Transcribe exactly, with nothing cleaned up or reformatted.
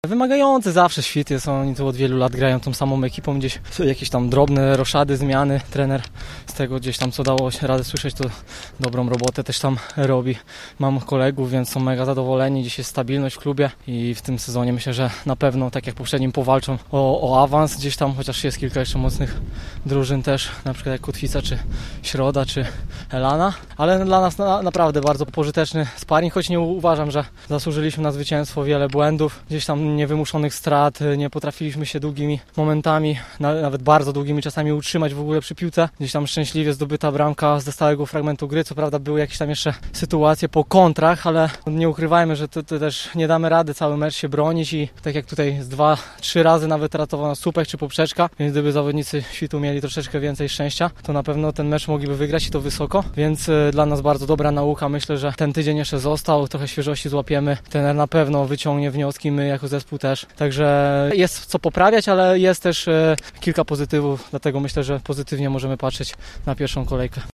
Wymagający zawsze Świt jest, oni tu od wielu lat grają tą samą ekipą, gdzieś jakieś tam drobne roszady, zmiany, trener z tego gdzieś tam co dało się radę słyszeć, to dobrą robotę też tam robi. Mam kolegów, więc są mega zadowoleni, dziś jest stabilność w klubie i w tym sezonie myślę, że na pewno tak jak poprzednim powalczą o, o awans gdzieś tam, chociaż jest kilka jeszcze mocnych drużyn też, na przykład jak Kotwica, czy Środa, czy Elana, ale dla nas na, naprawdę bardzo pożyteczny sparring, choć nie uważam, że zasłużyliśmy na zwycięstwo, wiele błędów, gdzieś tam niewymuszonych strat, nie potrafiliśmy się długimi momentami, nawet bardzo długimi czasami utrzymać w ogóle przy piłce. Gdzieś tam szczęśliwie zdobyta bramka ze stałego fragmentu gry, co prawda były jakieś tam jeszcze sytuacje po kontrach, ale nie ukrywajmy, że to, to też nie damy rady cały mecz się bronić i tak jak tutaj z dwa, trzy razy nawet ratował nas słupek czy poprzeczka, więc gdyby zawodnicy Świtu mieli troszeczkę więcej szczęścia, to na pewno ten mecz mogliby wygrać i to wysoko, więc dla nas bardzo dobra nauka. Myślę, że ten tydzień jeszcze został, trochę świeżości złapiemy, trener na pewno wyciągnie wnioski, my jako zespół też. Także jest co poprawiać, ale jest też kilka pozytywów, dlatego myślę, że pozytywnie możemy patrzeć na pierwszą kolejkę.